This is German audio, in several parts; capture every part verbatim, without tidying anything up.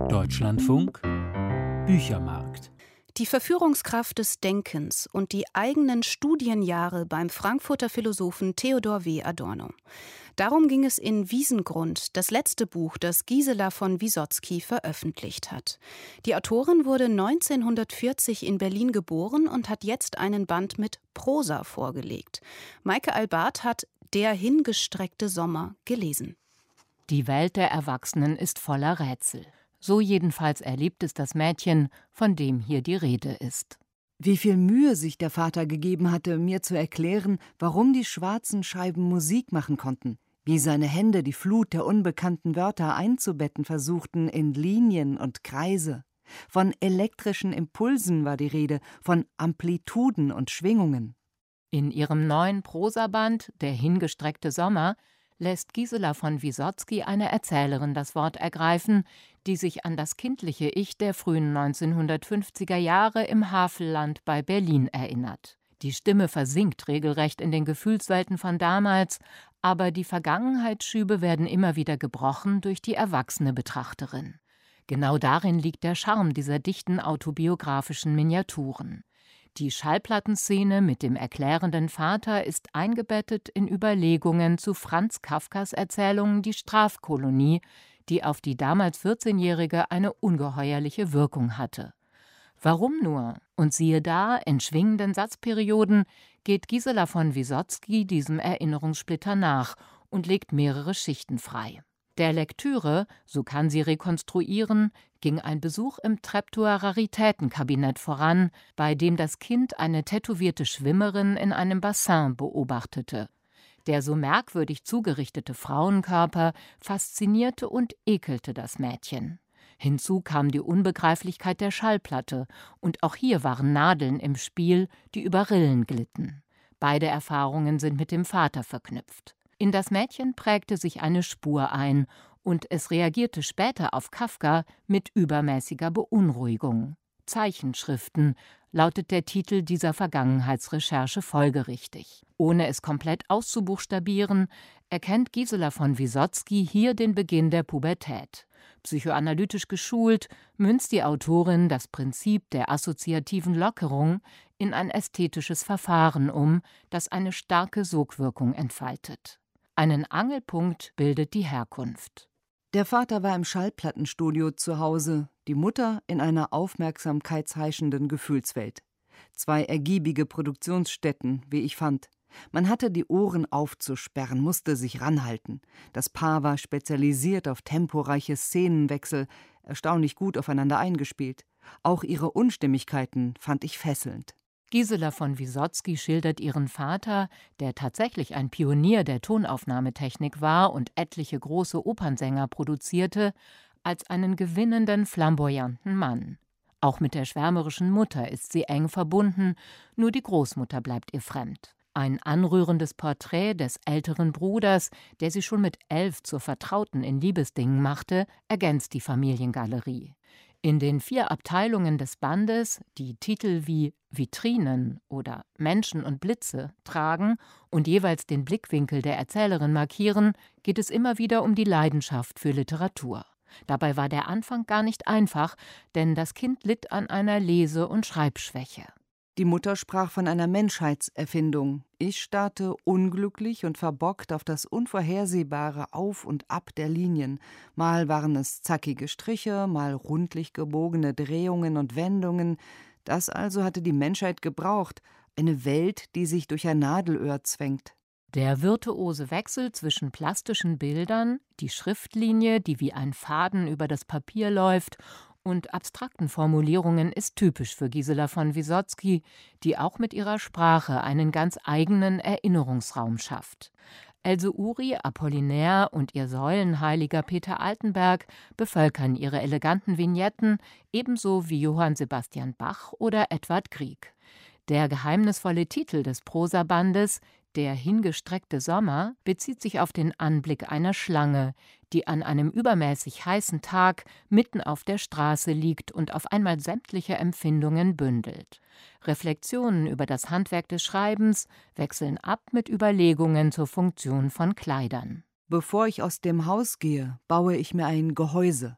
Deutschlandfunk Büchermarkt. Die Verführungskraft des Denkens und die eigenen Studienjahre beim Frankfurter Philosophen Theodor W. Adorno. Darum ging es in Wiesengrund, das letzte Buch, das Gisela von Wysocki veröffentlicht hat. Die Autorin wurde neunzehnhundertvierzig in Berlin geboren und hat jetzt einen Band mit Prosa vorgelegt. Maike Albart hat Der hingestreckte Sommer gelesen. Die Welt der Erwachsenen ist voller Rätsel. So jedenfalls erlebt es das Mädchen, von dem hier die Rede ist. Wie viel Mühe sich der Vater gegeben hatte, mir zu erklären, warum die schwarzen Scheiben Musik machen konnten, wie seine Hände die Flut der unbekannten Wörter einzubetten versuchten in Linien und Kreise. Von elektrischen Impulsen war die Rede, von Amplituden und Schwingungen. In ihrem neuen Prosaband Der hingestreckte Sommer lässt Gisela von Wysocki eine Erzählerin das Wort ergreifen, die sich an das kindliche Ich der frühen neunzehnhundertfünfziger Jahre im Havelland bei Berlin erinnert. Die Stimme versinkt regelrecht in den Gefühlswelten von damals, aber die Vergangenheitsschübe werden immer wieder gebrochen durch die erwachsene Betrachterin. Genau darin liegt der Charme dieser dichten autobiografischen Miniaturen. Die Schallplattenszene mit dem erklärenden Vater ist eingebettet in Überlegungen zu Franz Kafkas Erzählung Die Strafkolonie, die auf die damals vierzehnjährige eine ungeheuerliche Wirkung hatte. Warum nur? Und siehe da, in schwingenden Satzperioden geht Gisela von Wysocki diesem Erinnerungssplitter nach und legt mehrere Schichten frei. Der Lektüre, so kann sie rekonstruieren, ging ein Besuch im Treptower Raritätenkabinett voran, bei dem das Kind eine tätowierte Schwimmerin in einem Bassin beobachtete. Der so merkwürdig zugerichtete Frauenkörper faszinierte und ekelte das Mädchen. Hinzu kam die Unbegreiflichkeit der Schallplatte, und auch hier waren Nadeln im Spiel, die über Rillen glitten. Beide Erfahrungen sind mit dem Vater verknüpft. In das Mädchen prägte sich eine Spur ein, und es reagierte später auf Kafka mit übermäßiger Beunruhigung. Zeichenschriften lautet der Titel dieser Vergangenheitsrecherche folgerichtig. Ohne es komplett auszubuchstabieren, erkennt Gisela von Wysocki hier den Beginn der Pubertät. Psychoanalytisch geschult, münzt die Autorin das Prinzip der assoziativen Lockerung in ein ästhetisches Verfahren um, das eine starke Sogwirkung entfaltet. Einen Angelpunkt bildet die Herkunft. Der Vater war im Schallplattenstudio zu Hause, die Mutter in einer aufmerksamkeitsheischenden Gefühlswelt. Zwei ergiebige Produktionsstätten, wie ich fand. Man hatte die Ohren aufzusperren, musste sich ranhalten. Das Paar war spezialisiert auf temporeiche Szenenwechsel, erstaunlich gut aufeinander eingespielt. Auch ihre Unstimmigkeiten fand ich fesselnd. Gisela von Wysocki schildert ihren Vater, der tatsächlich ein Pionier der Tonaufnahmetechnik war und etliche große Opernsänger produzierte, als einen gewinnenden, flamboyanten Mann. Auch mit der schwärmerischen Mutter ist sie eng verbunden, nur die Großmutter bleibt ihr fremd. Ein anrührendes Porträt des älteren Bruders, der sie schon mit elf zur Vertrauten in Liebesdingen machte, ergänzt die Familiengalerie. In den vier Abteilungen des Bandes, die Titel wie Vitrinen oder Menschen und Blitze tragen und jeweils den Blickwinkel der Erzählerin markieren, geht es immer wieder um die Leidenschaft für Literatur. Dabei war der Anfang gar nicht einfach, denn das Kind litt an einer Lese- und Schreibschwäche. Die Mutter sprach von einer Menschheitserfindung. Ich starrte unglücklich und verbockt auf das unvorhersehbare Auf und Ab der Linien. Mal waren es zackige Striche, mal rundlich gebogene Drehungen und Wendungen. Das also hatte die Menschheit gebraucht, eine Welt, die sich durch ein Nadelöhr zwängt. Der virtuose Wechsel zwischen plastischen Bildern, die Schriftlinie, die wie ein Faden über das Papier läuft, und abstrakten Formulierungen ist typisch für Gisela von Wysocki, die auch mit ihrer Sprache einen ganz eigenen Erinnerungsraum schafft. Else Uri, Apollinaire und ihr Säulenheiliger Peter Altenberg bevölkern ihre eleganten Vignetten, ebenso wie Johann Sebastian Bach oder Edvard Grieg. Der geheimnisvolle Titel des Prosabandes, Der hingestreckte Sommer, bezieht sich auf den Anblick einer Schlange, die an einem übermäßig heißen Tag mitten auf der Straße liegt und auf einmal sämtliche Empfindungen bündelt. Reflexionen über das Handwerk des Schreibens wechseln ab mit Überlegungen zur Funktion von Kleidern. Bevor ich aus dem Haus gehe, baue ich mir ein Gehäuse.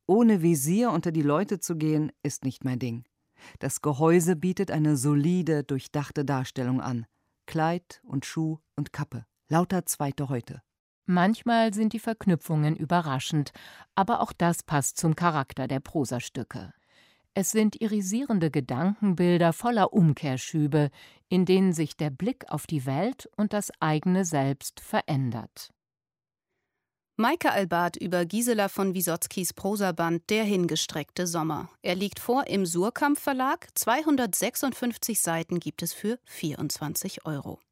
Ohne Visier unter die Leute zu gehen, ist nicht mein Ding. Das Gehäuse bietet eine solide, durchdachte Darstellung an. Kleid und Schuh und Kappe. Lauter zweite Häute. Manchmal sind die Verknüpfungen überraschend, aber auch das passt zum Charakter der Prosastücke. Es sind irisierende Gedankenbilder voller Umkehrschübe, in denen sich der Blick auf die Welt und das eigene Selbst verändert. Maike Albart über Gisela von Wysocki's Prosaband »Der hingestreckte Sommer«. Er liegt vor im Suhrkamp Verlag. zweihundertsechsundfünfzig Seiten gibt es für vierundzwanzig Euro.